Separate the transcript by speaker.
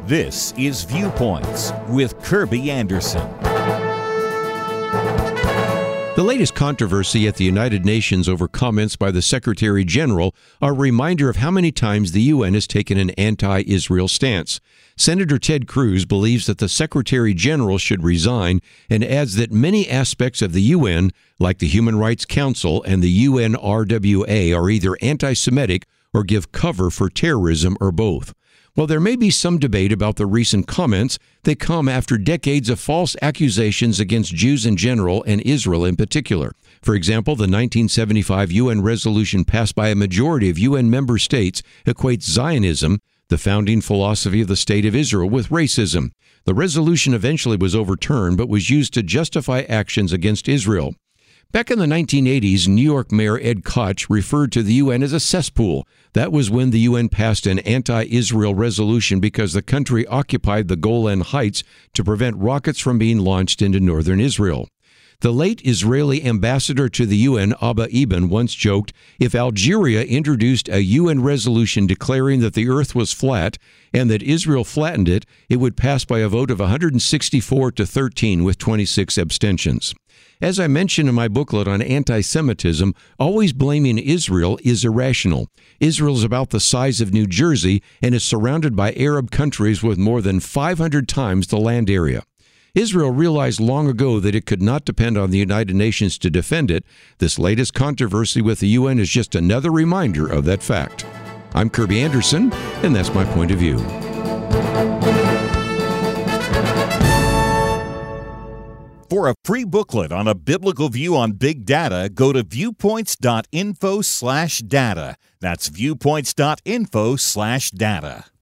Speaker 1: This is Viewpoints with Kirby Anderson.
Speaker 2: The latest controversy at the United Nations over comments by the Secretary General are a reminder of how many times the UN has taken an anti-Israel stance. Senator Ted Cruz believes that the Secretary General should resign and adds that many aspects of the UN, like the Human Rights Council and the UNRWA, are either anti-Semitic or give cover for terrorism or both. While there may be some debate about the recent comments, they come after decades of false accusations against Jews in general and Israel in particular. For example, the 1975 UN resolution passed by a majority of UN member states equates Zionism, the founding philosophy of the State of Israel, with racism. The resolution eventually was overturned but was used to justify actions against Israel. Back in the 1980s, New York Mayor Ed Koch referred to the UN as a cesspool. That was when the UN passed an anti-Israel resolution because the country occupied the Golan Heights to prevent rockets from being launched into northern Israel. The late Israeli ambassador to the UN, Abba Eban, once joked, if Algeria introduced a UN resolution declaring that the earth was flat and that Israel flattened it, it would pass by a vote of 164 to 13 with 26 abstentions. As I mentioned in my booklet on anti-Semitism, always blaming Israel is irrational. Israel is about the size of New Jersey and is surrounded by Arab countries with more than 500 times the land area. Israel realized long ago that it could not depend on the United Nations to defend it. This latest controversy with the UN is just another reminder of that fact. I'm Kirby Anderson, and that's my point of view.
Speaker 1: For a free booklet on a biblical view on big data, go to viewpoints.info/data. That's viewpoints.info/data.